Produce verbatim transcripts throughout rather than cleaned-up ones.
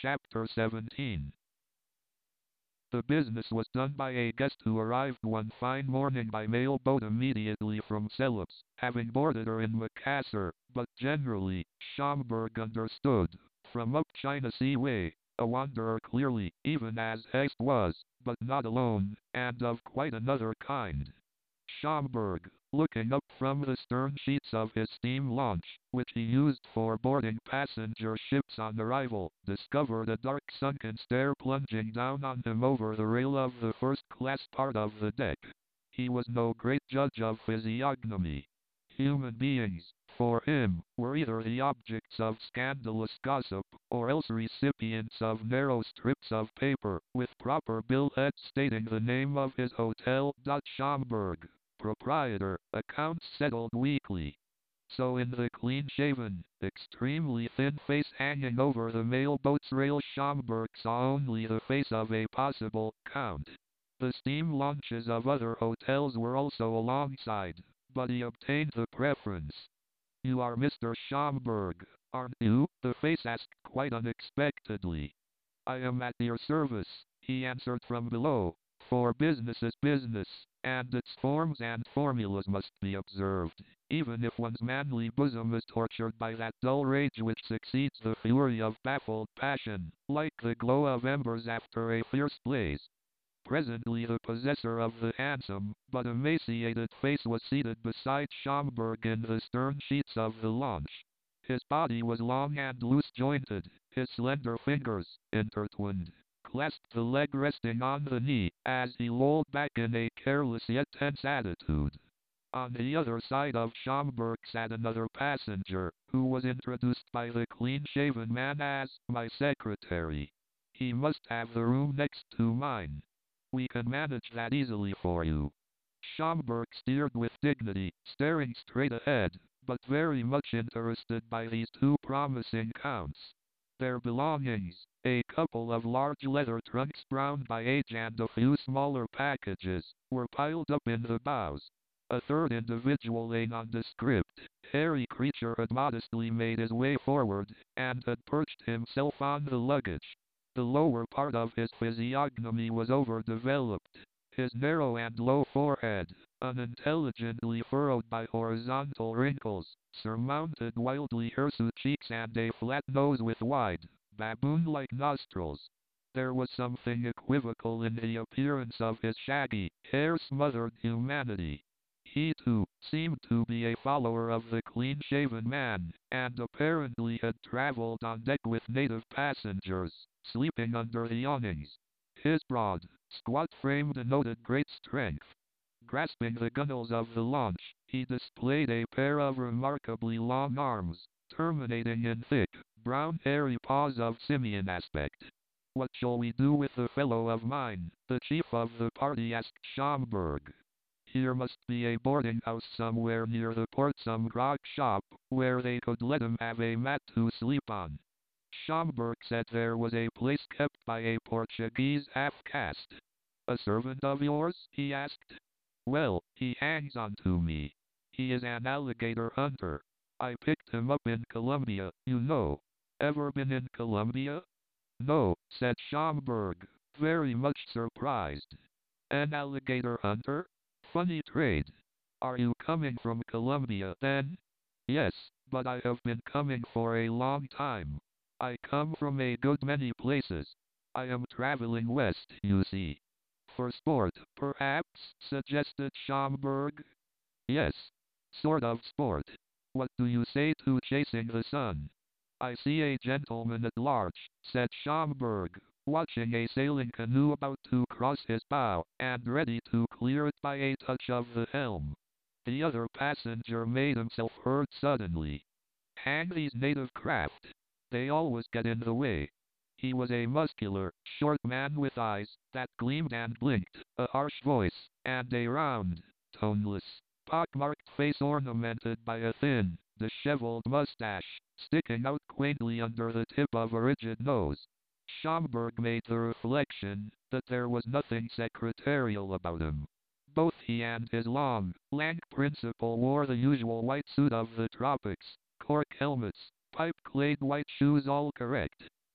Chapter seventeen. The business was done by a guest who arrived one fine morning by mail boat immediately from Celebes, having boarded her in Macassar, but generally, Schomburg understood, from up China Sea way, a wanderer clearly, even as Heyst was, but not alone, and of quite another kind. Schomburg, looking up from the stern sheets of his steam launch, which he used for boarding passenger ships on arrival, discovered a dark sunken stare plunging down on him over the rail of the first-class part of the deck. He was no great judge of physiognomy. Human beings, for him, were either the objects of scandalous gossip, or else recipients of narrow strips of paper, with proper billheads stating the name of his hotel. Schomburg, proprietor, accounts settled weekly. So in the clean-shaven, extremely thin face hanging over the mail-boat's rail, Schomburg saw only the face of a possible count. The steam launches of other hotels were also alongside, but he obtained the preference. "You are Mister Schomburg, aren't you?" the face asked quite unexpectedly. "I am at your service," he answered from below, "for business is business, and its forms and formulas must be observed, even if one's manly bosom is tortured by that dull rage which succeeds the fury of baffled passion, like the glow of embers after a fierce blaze." Presently the possessor of the handsome, but emaciated face was seated beside Schomburg in the stern sheets of the launch. His body was long and loose-jointed, his slender fingers, intertwined, clasped the leg resting on the knee, as he lolled back in a careless yet tense attitude. On the other side of Schomburg sat another passenger, who was introduced by the clean-shaven man as "my secretary." "He must have the room next to mine. We can manage that easily for you." Schomburg steered with dignity, staring straight ahead, but very much interested by these two promising counts. Their belongings, a couple of large leather trunks browned by age and a few smaller packages, were piled up in the bows. A third individual, a nondescript, hairy creature, had modestly made his way forward, and had perched himself on the luggage. The lower part of his physiognomy was overdeveloped. His narrow and low forehead, unintelligently furrowed by horizontal wrinkles, surmounted wildly hirsute cheeks and a flat nose with wide, baboon-like nostrils. There was something equivocal in the appearance of his shaggy, hair-smothered humanity. He, too, seemed to be a follower of the clean-shaven man, and apparently had traveled on deck with native passengers, sleeping under the awnings. His broad, squat frame denoted great strength. Grasping the gunwales of the launch, he displayed a pair of remarkably long arms, terminating in thick, brown hairy paws of simian aspect. "What shall we do with the fellow of mine?" the chief of the party asked Schomburg. "Here must be a boarding-house somewhere near the port, some grog shop, where they could let him have a mat to sleep on." Schomburg said there was a place kept by a Portuguese half-caste. "A servant of yours?" he asked. "Well, he hangs on to me. He is an alligator hunter. I picked him up in Colombia, you know. Ever been in Colombia?" "No," said Schomburg, very much surprised. "An alligator hunter? Funny trade. Are you coming from Colombia, then?" "Yes, but I have been coming for a long time. I come from a good many places. I am traveling west, you see." "For sport, perhaps?" suggested Schomburg. "Yes, sort of sport. What do you say to chasing the sun?" "I see a gentleman at large," said Schomburg, watching a sailing canoe about to cross his bow, and ready to clear it by a touch of the helm. The other passenger made himself heard suddenly. "Hang these native craft. They always get in the way." He was a muscular, short man with eyes that gleamed and blinked, a harsh voice, and a round, toneless, pock-marked face ornamented by a thin, disheveled mustache, sticking out quaintly under the tip of a rigid nose. Schomburg made the reflection that there was nothing secretarial about him. Both he and his long, lank principal wore the usual white suit of the tropics, cork helmets, pipe-clayed white shoes, all correct.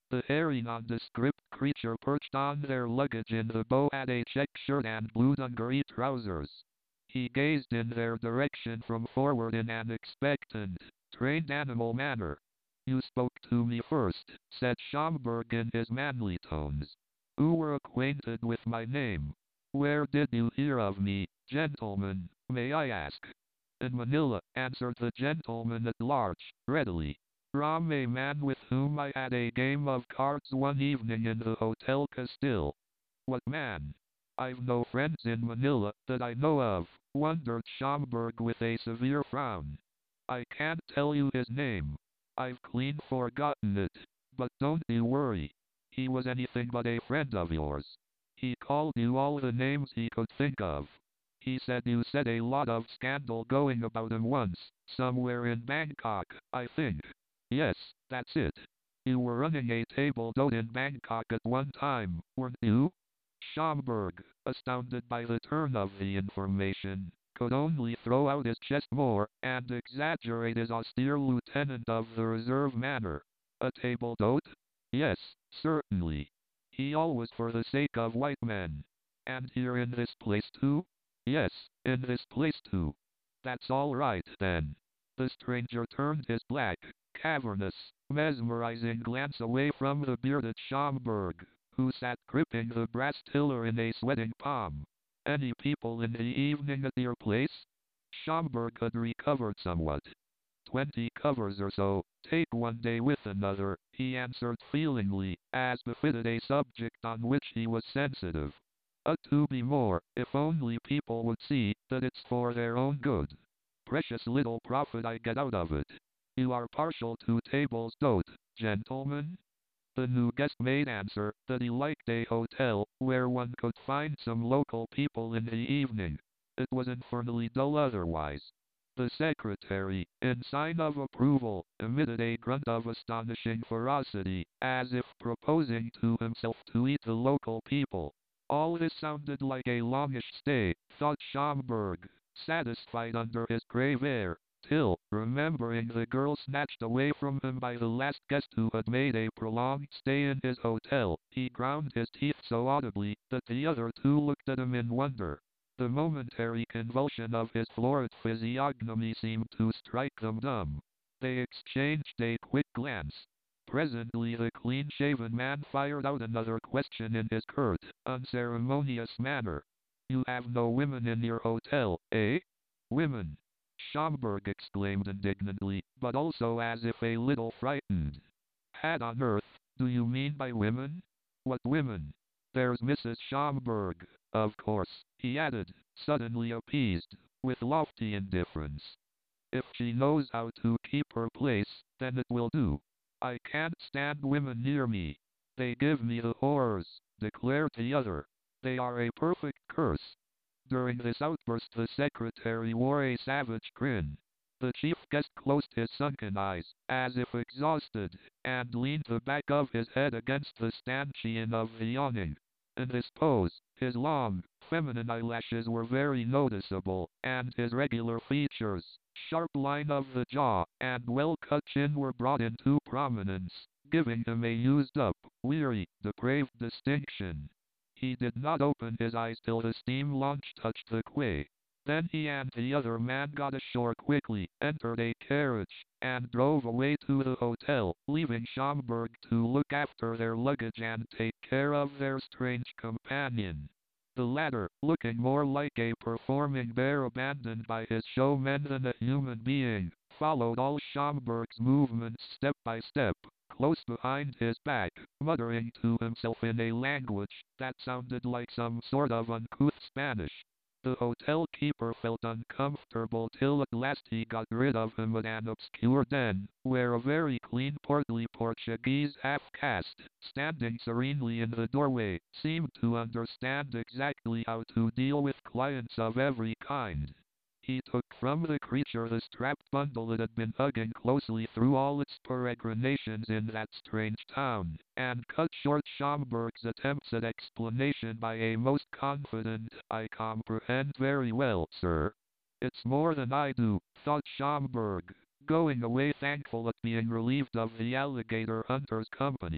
The hairy nondescript creature perched on their luggage in the bow had a check shirt and blue dungaree trousers. He gazed in their direction from forward in an expectant, trained animal manner. "You spoke to me first," said Schomburg in his manly tones. "You were acquainted with my name. Where did you hear of me, gentlemen, may I ask?" "In Manila," answered the gentleman at large, readily. "From a man with whom I had a game of cards one evening in the Hotel Castile." "What man?" "I've no friends in Manila, that I know of," wondered Schomburg with a severe frown. "I can't tell you his name. I've clean forgotten it. But don't you worry. He was anything but a friend of yours. He called you all the names he could think of. He said you set a lot of scandal going about him once, somewhere in Bangkok, I think." "Yes, that's it. You were running a table d'hote in Bangkok at one time, weren't you?" Schomburg, astounded by the turn of the information, could only throw out his chest more, and exaggerate his austere lieutenant of the reserve manner. "A table d'hote? Yes, certainly. He always for the sake of white men. And here in this place too?" "Yes, in this place too." "That's all right, then." The stranger turned his black, cavernous, mesmerizing glance away from the bearded Schomburg, who sat gripping the brass tiller in a sweating palm. "Any people in the evening at your place?" Schomburg had recovered somewhat. "Twenty covers or so, take one day with another," he answered feelingly, as befitted a subject on which he was sensitive. "Ought to be more, if only people would see that it's for their own good. Precious little profit I get out of it. You are partial to tables d'hote, gentlemen?" The new guest made answer that he liked a hotel where one could find some local people in the evening. It was infernally dull otherwise. The secretary, in sign of approval, emitted a grunt of astonishing ferocity, as if proposing to himself to eat the local people. All this sounded like a longish stay, thought Schomburg, satisfied under his grave air, till, remembering the girl snatched away from him by the last guest who had made a prolonged stay in his hotel, he ground his teeth so audibly that the other two looked at him in wonder. The momentary convulsion of his florid physiognomy seemed to strike them dumb. They exchanged a quick glance. Presently the clean-shaven man fired out another question in his curt, unceremonious manner. "You have no women in your hotel, eh?" "Women!" Schomburg exclaimed indignantly, but also as if a little frightened. "Had on earth, do you mean by women? What women? There's Missus Schomburg, of course," he added, suddenly appeased, with lofty indifference. "If she knows how to keep her place, then it will do. I can't stand women near me. They give me the horrors," declared the other. "They are a perfect curse." During this outburst the secretary wore a savage grin. The chief guest closed his sunken eyes, as if exhausted, and leaned the back of his head against the stanchion of the awning. In this pose, his long, feminine eyelashes were very noticeable, and his regular features, sharp line of the jaw, and well-cut chin were brought into prominence, giving him a used-up, weary, depraved distinction. He did not open his eyes till the steam launch touched the quay. Then he and the other man got ashore quickly, entered a carriage, and drove away to the hotel, leaving Schomburg to look after their luggage and take care of their strange companion. The latter, looking more like a performing bear abandoned by his showmen than a human being, followed all Schomburg's movements step by step, close behind his back, muttering to himself in a language that sounded like some sort of uncouth Spanish. The hotel keeper felt uncomfortable till at last he got rid of him at an obscure den, where a very clean portly Portuguese half-caste, standing serenely in the doorway, seemed to understand exactly how to deal with clients of every kind. He took from the creature the strapped bundle that had been hugging closely through all its peregrinations in that strange town, and cut short Schomburg's attempts at explanation by a most confident, "I comprehend very well, sir." "It's more than I do," thought Schomburg, going away thankful at being relieved of the alligator hunter's company.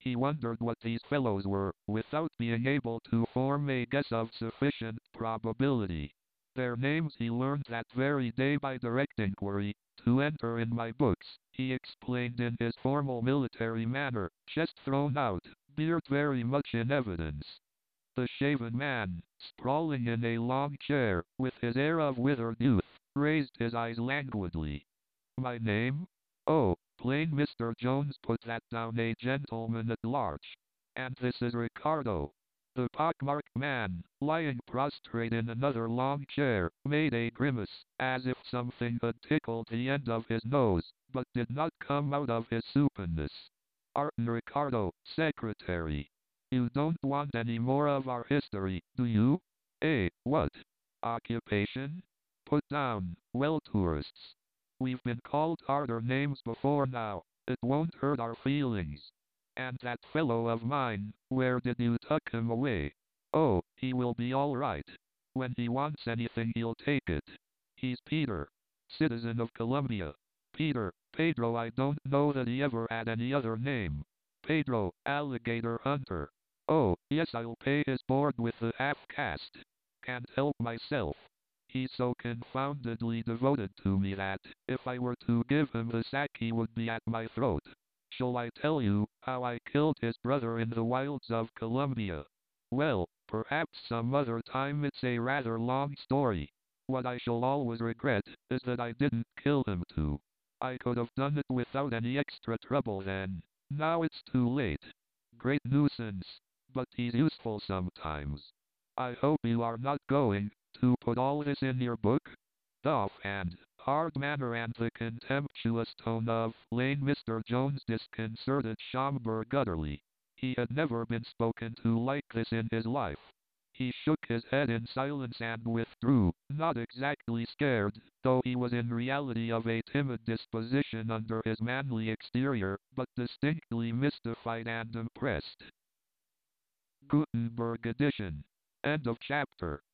He wondered what these fellows were, without being able to form a guess of sufficient probability. Their names he learned that very day by direct inquiry, to enter in my books, he explained in his formal military manner, chest thrown out, beard very much in evidence. The shaven man, sprawling in a long chair, with his air of withered youth, raised his eyes languidly. My name? Oh, plain Mister Jones put that down, a gentleman at large. And this is Ricardo. The pockmarked man, lying prostrate in another long chair, made a grimace, as if something had tickled the end of his nose, but did not come out of his supineness. Arton Ricardo, secretary. You don't want any more of our history, do you? Eh, what? Occupation? Put down, well, tourists. We've been called harder names before now. It won't hurt our feelings. And that fellow of mine, where did you tuck him away? Oh, he will be all right. When he wants anything he'll take it. He's Peter, citizen of Columbia. Peter, Pedro, I don't know that he ever had any other name. Pedro, alligator hunter. Oh, yes, I'll pay his board with the half-caste. Can't help myself. He's so confoundedly devoted to me that, if I were to give him the sack, he would be at my throat. Shall I tell you how I killed his brother in the wilds of Columbia? Well, perhaps some other time. It's a rather long story. What I shall always regret is that I didn't kill him too. I could have done it without any extra trouble then. Now it's too late. Great nuisance. But he's useful sometimes. I hope you are not going to put all this in your book? The offhand, hard manner and the contemptuous tone of Lane Mister Jones disconcerted Schomburg utterly. He had never been spoken to like this in his life. He shook his head in silence and withdrew, not exactly scared, though he was in reality of a timid disposition under his manly exterior, but distinctly mystified and impressed. Gutenberg edition. End of chapter.